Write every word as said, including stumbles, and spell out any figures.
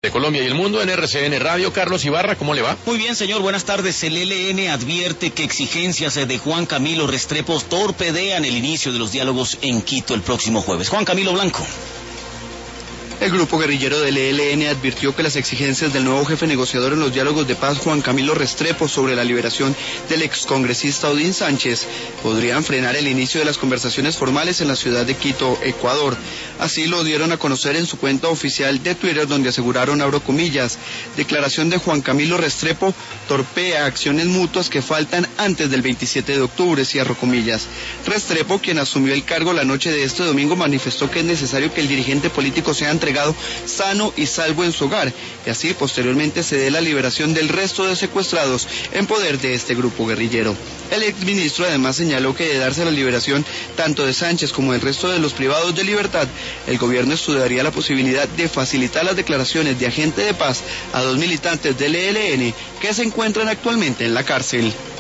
de Colombia y el mundo en R C N Radio. Carlos Ibarra, ¿cómo le va? Muy bien, señor, buenas tardes. El E L N advierte que exigencias de Juan Camilo Restrepo torpedean el inicio de los diálogos en Quito el próximo jueves. Juan Camilo Blanco. El grupo guerrillero del E L N advirtió que las exigencias del nuevo jefe negociador en los diálogos de paz, Juan Camilo Restrepo, sobre la liberación del excongresista Odín Sánchez, podrían frenar el inicio de las conversaciones formales en la ciudad de Quito, Ecuador. Así lo dieron a conocer en su cuenta oficial de Twitter, donde aseguraron, abro comillas, declaración de Juan Camilo Restrepo torpea acciones mutuas que faltan antes del veintisiete de octubre, cierro comillas. Restrepo, quien asumió el cargo la noche de este domingo, manifestó que es necesario que el dirigente político sea entregado sano y salvo en su hogar, y así posteriormente se dé la liberación del resto de secuestrados en poder de este grupo guerrillero. El exministro además señaló que de darse la liberación tanto de Sánchez como del resto de los privados de libertad, el gobierno estudiaría la posibilidad de facilitar las declaraciones de agente de paz a dos militantes del E L N que se encuentran actualmente en la cárcel.